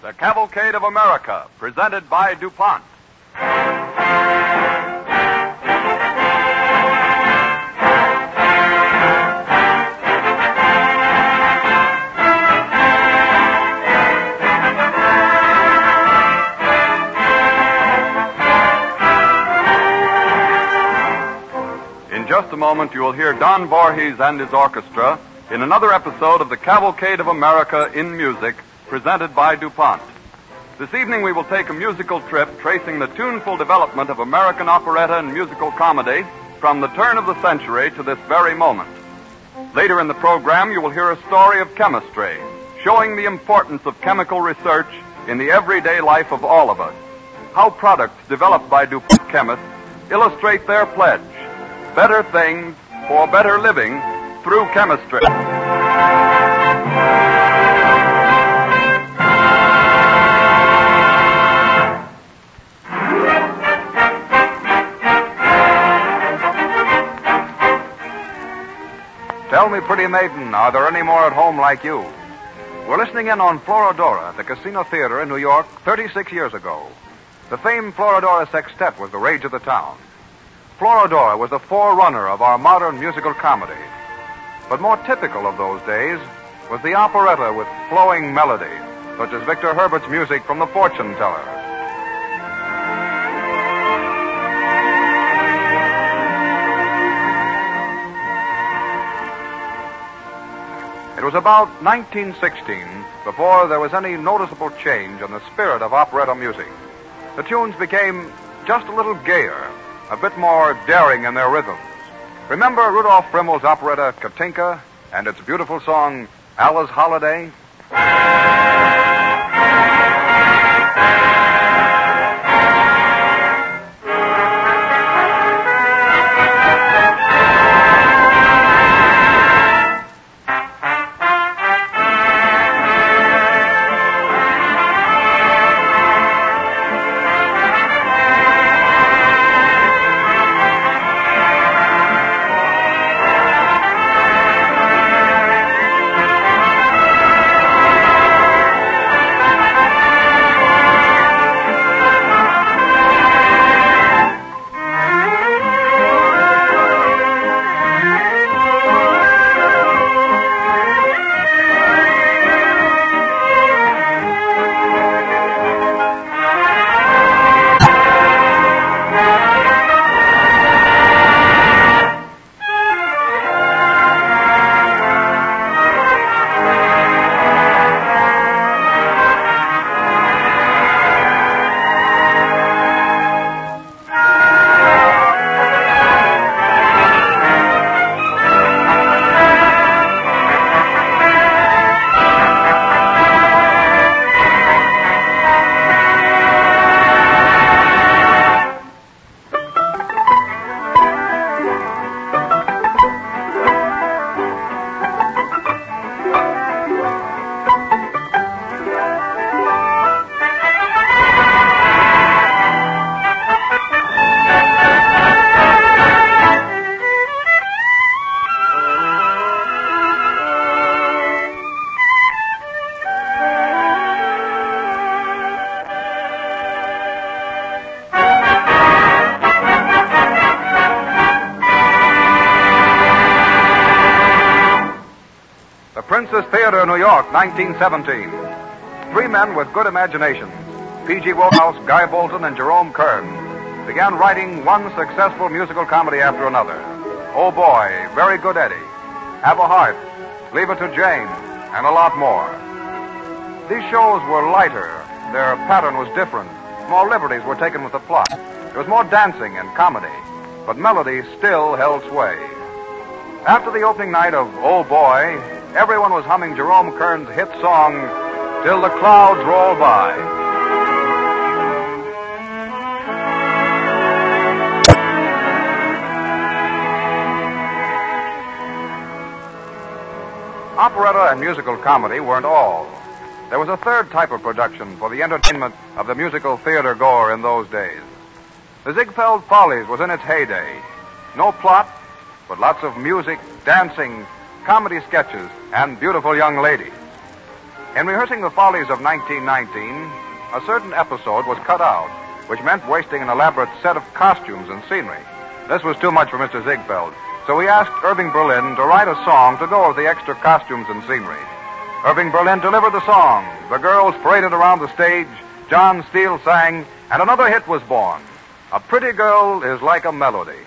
The Cavalcade of America, presented by DuPont. In just a moment, you will hear Don Voorhees and his orchestra in another episode of The Cavalcade of America in Music, presented by DuPont. This evening we will take a musical trip tracing the tuneful development of American operetta and musical comedy from the turn of the century to this very moment. Later in the program you will hear a story of chemistry, showing the importance of chemical research in the everyday life of all of us. How products developed by DuPont chemists illustrate their pledge, better things for better living through chemistry. Tell me, pretty maiden, are there any more at home like you? We're listening in on Florodora at the Casino Theater in New York 36 years ago. The famed Florodora Sextet was the rage of the town. Florodora was the forerunner of our modern musical comedy. But more typical of those days was the operetta with flowing melody, such as Victor Herbert's music from The Fortune Teller. It was about 1916 before there was any noticeable change in the spirit of operetta music. The tunes became just a little gayer, a bit more daring in their rhythms. Remember Rudolph Frimmel's operetta Katinka and its beautiful song, Alice Holiday? Princess Theater, New York, 1917. Three men with good imaginations, P.G. Wodehouse, Guy Bolton, and Jerome Kern, began writing one successful musical comedy after another. Oh Boy, Very Good Eddie, Have a Heart, Leave It to Jane, and a lot more. These shows were lighter. Their pattern was different. More liberties were taken with the plot. There was more dancing and comedy, but melody still held sway. After the opening night of Oh Boy, everyone was humming Jerome Kern's hit song, Till the Clouds Roll By. Operetta and musical comedy weren't all. There was a third type of production for the entertainment of the musical theater goer in those days. The Ziegfeld Follies was in its heyday. No plot, but lots of music, dancing, comedy sketches, and beautiful young ladies. In rehearsing the follies of 1919, a certain episode was cut out, which meant wasting an elaborate set of costumes and scenery. This was too much for Mr. Ziegfeld, so he asked Irving Berlin to write a song to go with the extra costumes and scenery. Irving Berlin delivered the song. The girls paraded around the stage, John Steele sang, and another hit was born. A Pretty Girl is Like a Melody.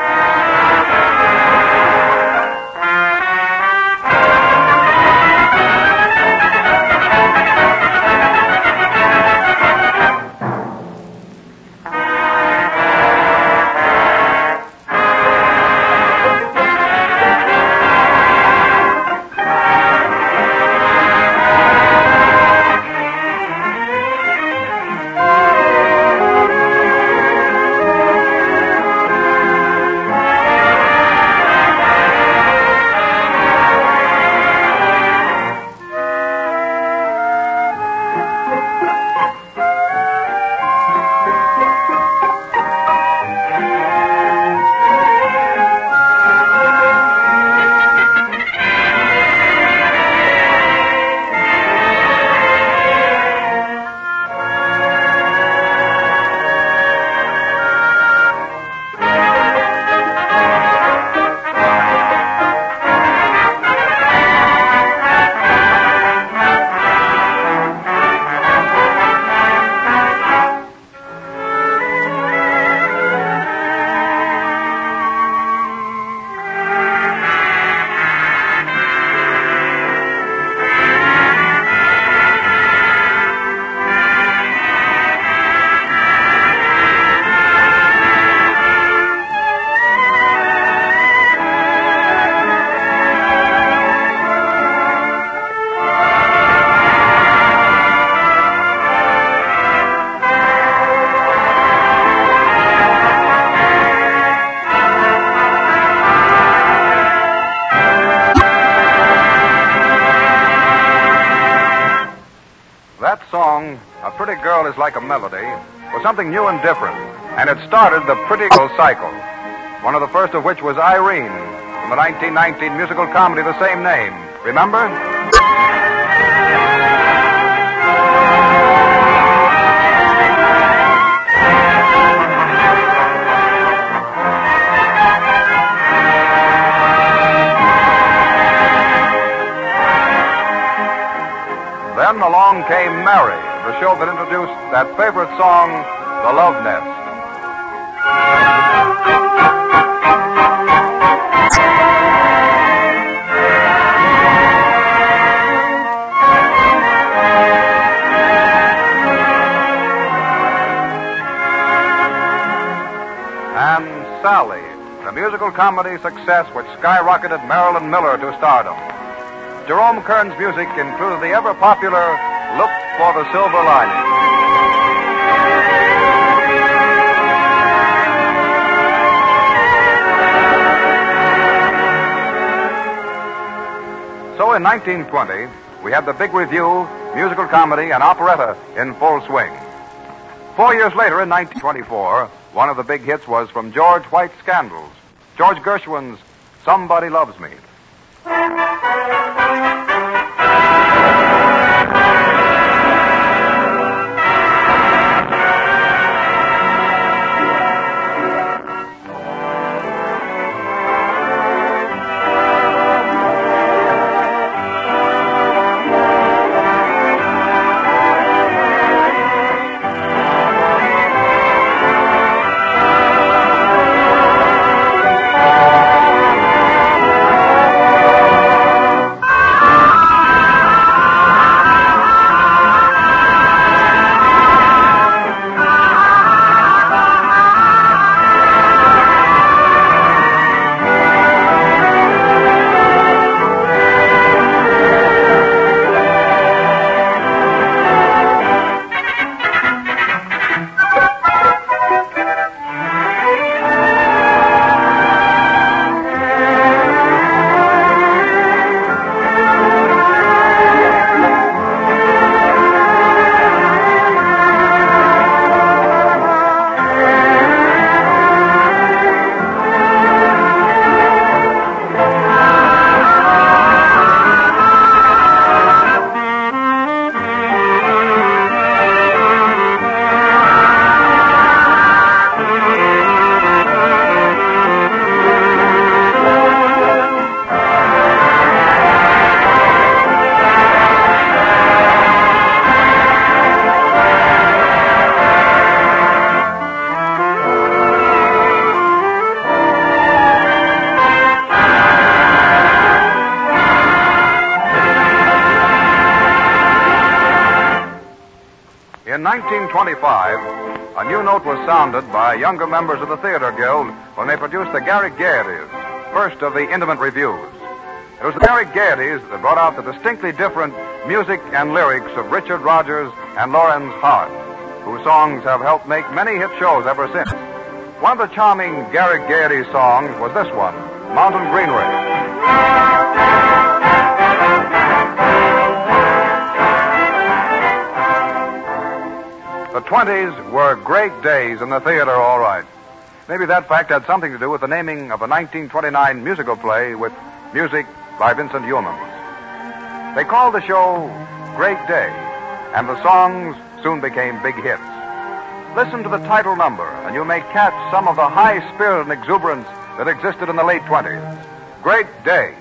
That song, A Pretty Girl is Like a Melody, was something new and different, and it started the Pretty Girl cycle, one of the first of which was Irene, from the 1919 musical comedy the same name. Remember? Then along came Mary, the show that introduced that favorite song, The Love Nest. And Sally, the musical comedy success which skyrocketed Marilyn Miller to stardom. Jerome Kern's music included the ever-popular Look for the Silver Lining. So in 1920, we had the big review, musical comedy, and operetta in full swing. 4 years later, in 1924, one of the big hits was from George White's Scandals, George Gershwin's Somebody Loves Me. In 1925, a new note was sounded by younger members of the Theater Guild when they produced the Garrick Gaieties, first of the intimate reviews. It was the Garrick Gaieties that brought out the distinctly different music and lyrics of Richard Rodgers and Lorenz Hart, whose songs have helped make many hit shows ever since. One of the charming Garrick Gaieties songs was this one, Mountain Greenway. The 20s were great days in the theater, all right. Maybe that fact had something to do with the naming of a 1929 musical play with music by Vincent Youmans. They called the show Great Day, and the songs soon became big hits. Listen to the title number, and you may catch some of the high spirit and exuberance that existed in the late 20s. Great Day.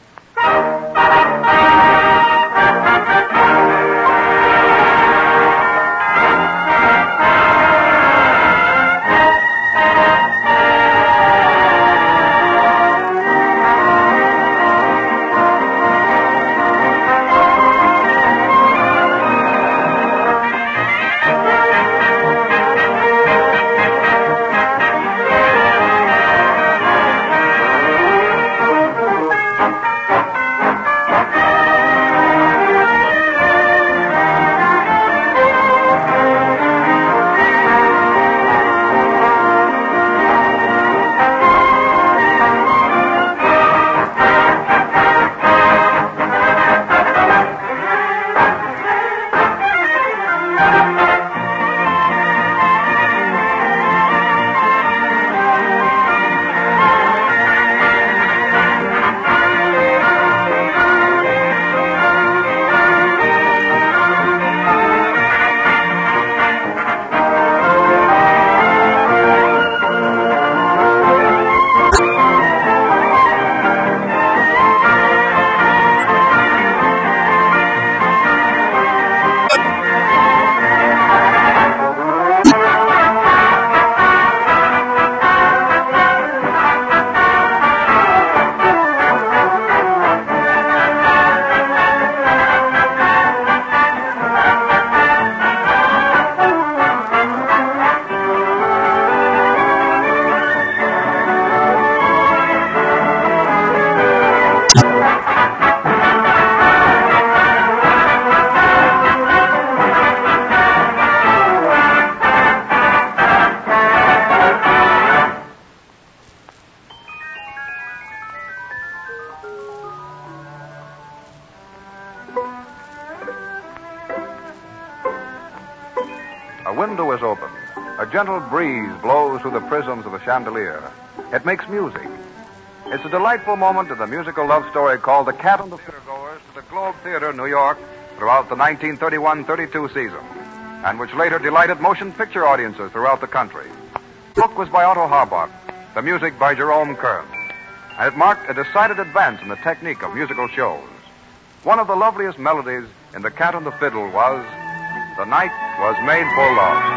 A window is open. A gentle breeze blows through the prisms of the chandelier. It makes music. It's a delightful moment in the musical love story called The Cat and the Fiddle Goers to the Globe Theater, New York, throughout the 1931-32 season, and which later delighted motion picture audiences throughout the country. The book was by Otto Harbach, the music by Jerome Kern, and it marked a decided advance in the technique of musical shows. One of the loveliest melodies in The Cat and the Fiddle was The Night Was Made for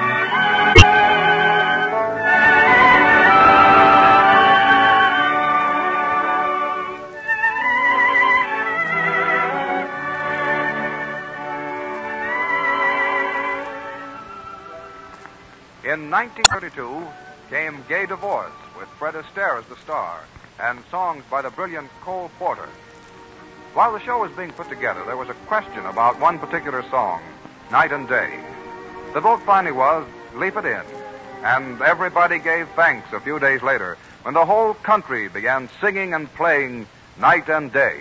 Love. In 1932 came Gay Divorce with Fred Astaire as the star and songs by the brilliant Cole Porter. While the show was being put together, there was a question about one particular song, Night and Day. The vote finally was, leave it in. And everybody gave thanks a few days later when the whole country began singing and playing Night and Day.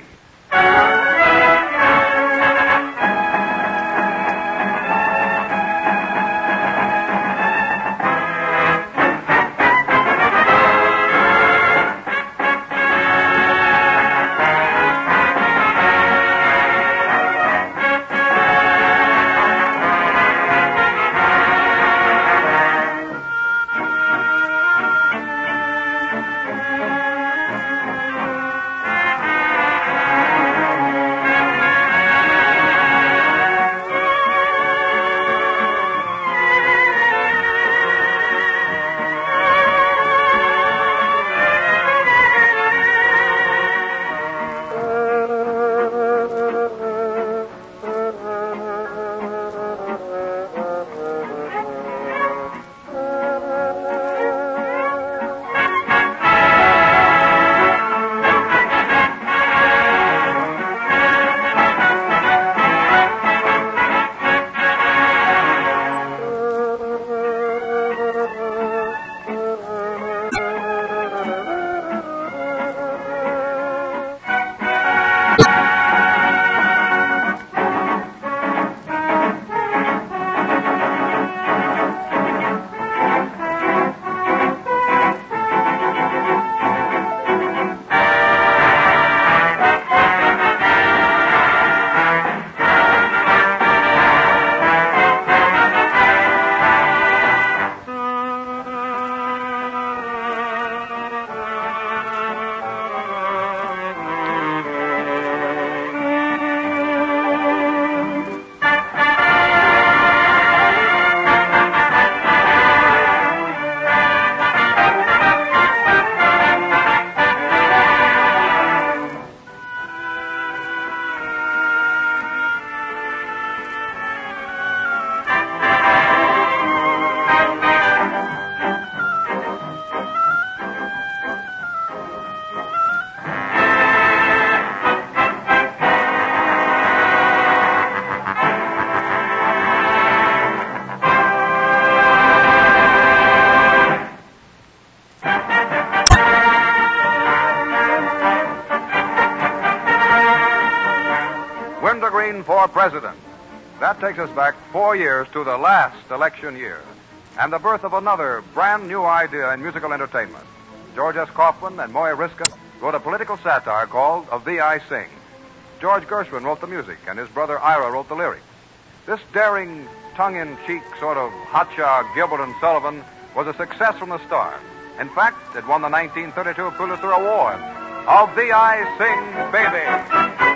That takes us back 4 years to the last election year and the birth of another brand new idea in musical entertainment. George S. Kaufman and Moe Riska wrote a political satire called Of Thee I Sing. George Gershwin wrote the music, and his brother Ira wrote the lyrics. This daring, tongue-in-cheek sort of hotshot Gilbert and Sullivan was a success from the start. In fact, it won the 1932 Pulitzer Award. Of Thee I Sing, Baby.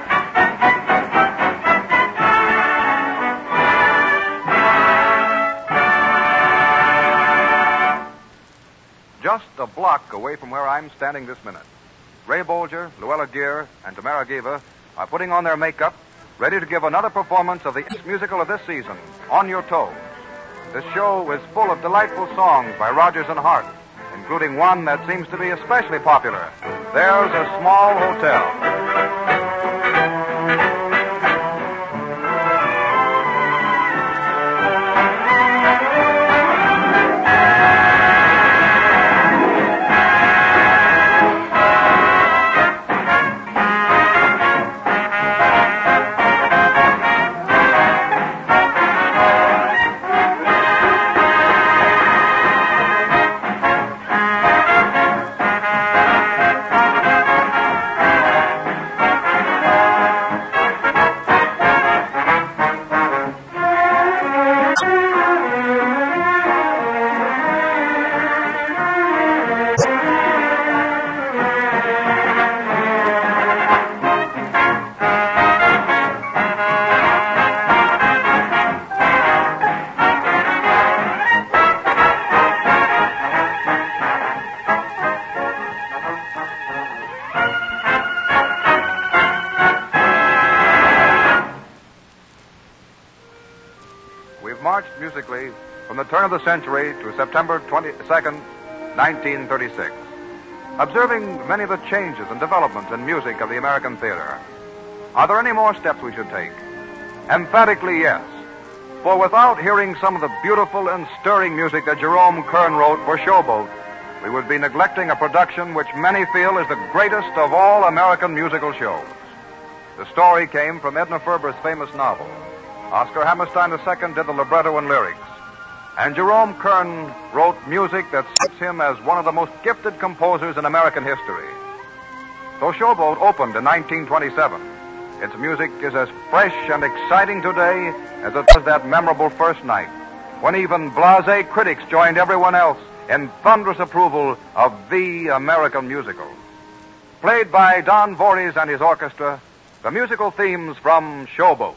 Just a block away from where I'm standing this minute, Ray Bolger, Luella Gear, and Tamara Giva are putting on their makeup, ready to give another performance of the musical of this season, On Your Toes. This show is full of delightful songs by Rodgers and Hart, including one that seems to be especially popular, There's a Small Hotel. Marched musically from the turn of the century to September 22nd, 1936, observing many of the changes and developments in music of the American theater. Are there any more steps we should take? Emphatically, yes. For without hearing some of the beautiful and stirring music that Jerome Kern wrote for Showboat, we would be neglecting a production which many feel is the greatest of all American musical shows. The story came from Edna Ferber's famous novel. Oscar Hammerstein II did the libretto and lyrics. And Jerome Kern wrote music that sets him as one of the most gifted composers in American history. Though Showboat opened in 1927, its music is as fresh and exciting today as it was that memorable first night, when even blasé critics joined everyone else in thunderous approval of the American musical. Played by Don Voorhees and his orchestra, the musical themes from Showboat.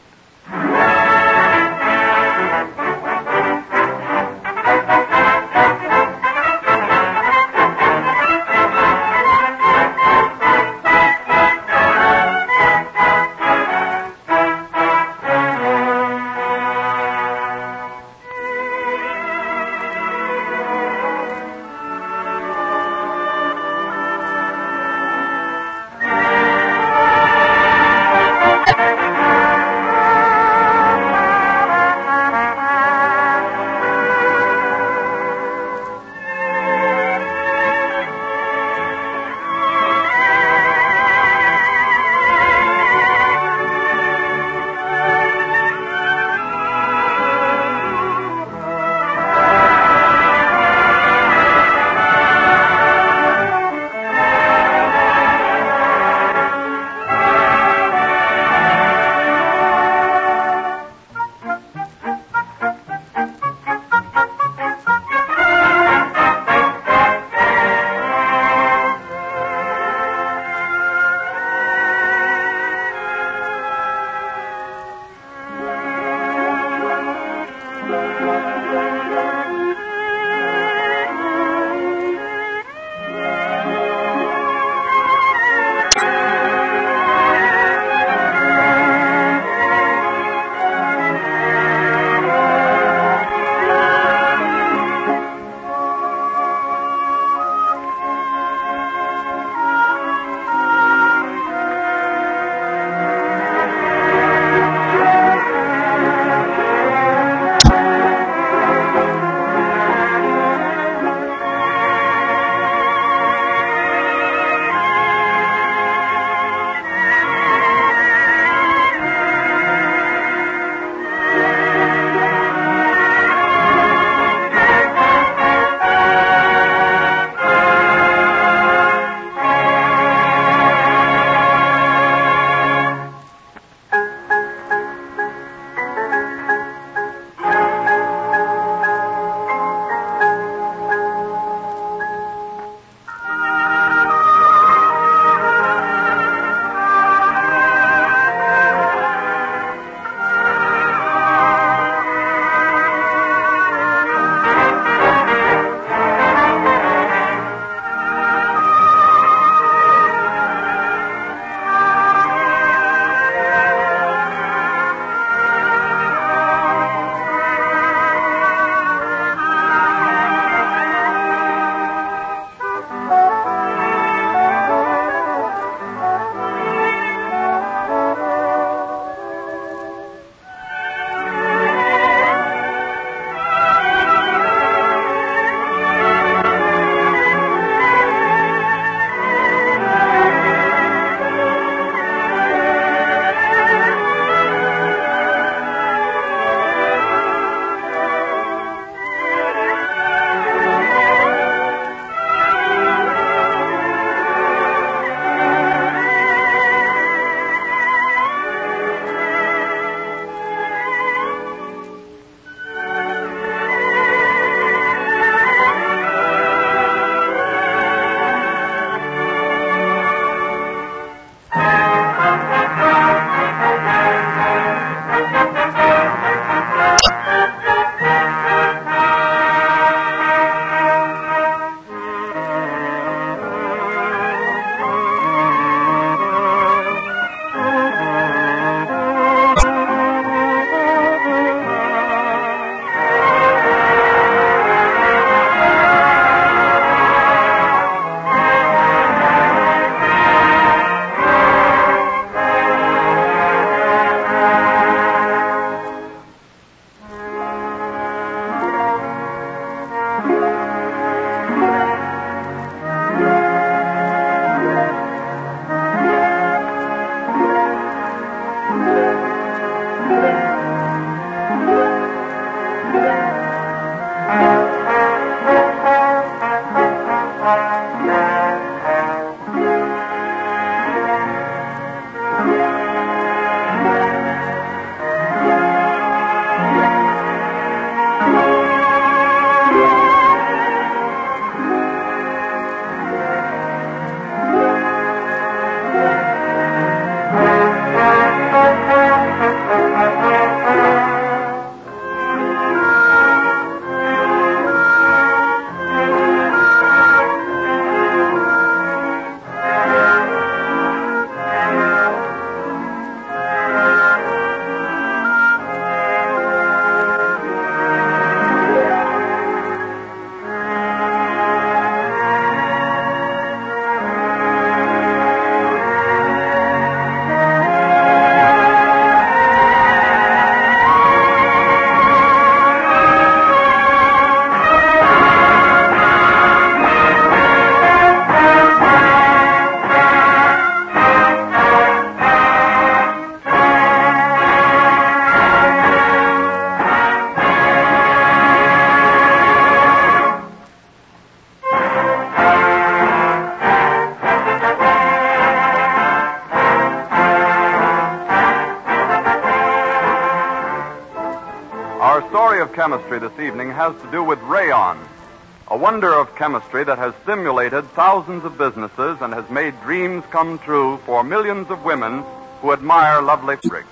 Our story of chemistry this evening has to do with rayon, a wonder of chemistry that has stimulated thousands of businesses and has made dreams come true for millions of women who admire lovely fabrics.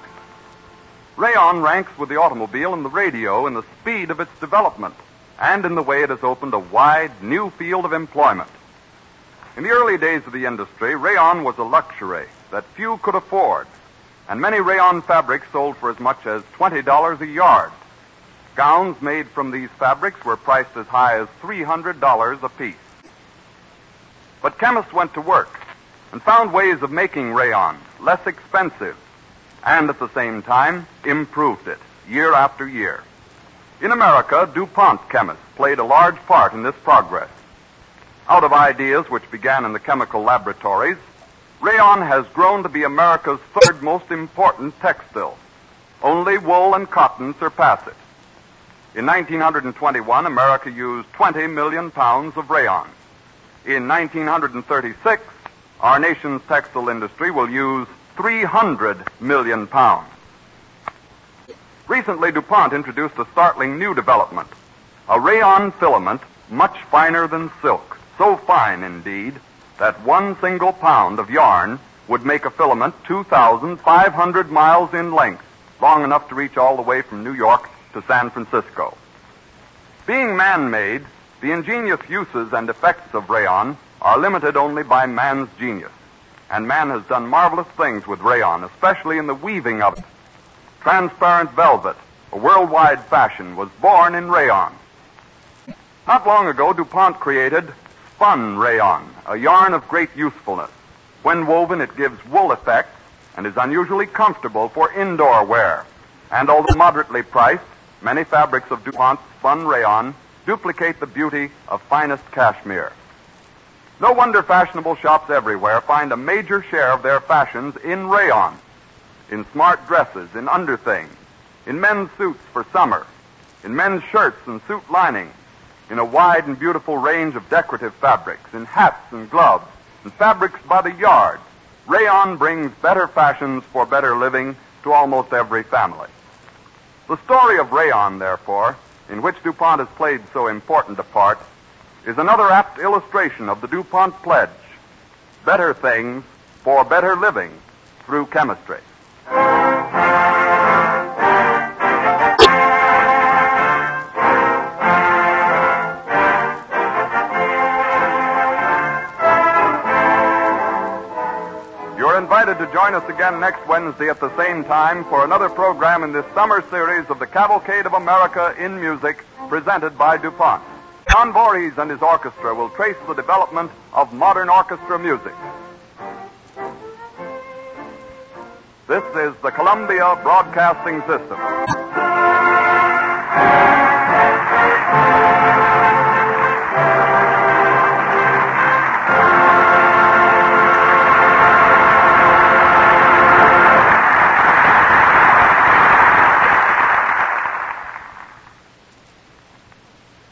Rayon ranks with the automobile and the radio in the speed of its development and in the way it has opened a wide, new field of employment. In the early days of the industry, rayon was a luxury that few could afford, and many rayon fabrics sold for as much as $20 a yard. Gowns made from these fabrics were priced as high as $300 apiece. But chemists went to work and found ways of making rayon less expensive and at the same time improved it year after year. In America, DuPont chemists played a large part in this progress. Out of ideas which began in the chemical laboratories, rayon has grown to be America's third most important textile. Only wool and cotton surpass it. In 1921, America used 20 million pounds of rayon. In 1936, our nation's textile industry will use 300 million pounds. Recently, DuPont introduced a startling new development, a rayon filament much finer than silk, so fine indeed that 1 single pound of yarn would make a filament 2,500 miles in length, long enough to reach all the way from New York to San Francisco. Being man-made, the ingenious uses and effects of rayon are limited only by man's genius, and man has done marvelous things with rayon, especially in the weaving of it. Transparent velvet, a worldwide fashion, was born in rayon. Not long ago, DuPont created spun rayon, a yarn of great usefulness. When woven, it gives wool effects and is unusually comfortable for indoor wear. And although moderately priced, many fabrics of DuPont spun rayon duplicate the beauty of finest cashmere. No wonder fashionable shops everywhere find a major share of their fashions in rayon, in smart dresses, in underthings, in men's suits for summer, in men's shirts and suit linings, in a wide and beautiful range of decorative fabrics, in hats and gloves, and fabrics by the yard. Rayon brings better fashions for better living to almost every family. The story of rayon, therefore, in which DuPont has played so important a part, is another apt illustration of the DuPont pledge: better things for better living through chemistry. Invited to join us again next Wednesday at the same time for another program in this summer series of the Cavalcade of America in Music, presented by DuPont. Don Voorhees and his orchestra will trace the development of modern orchestra music. This is the Columbia Broadcasting System.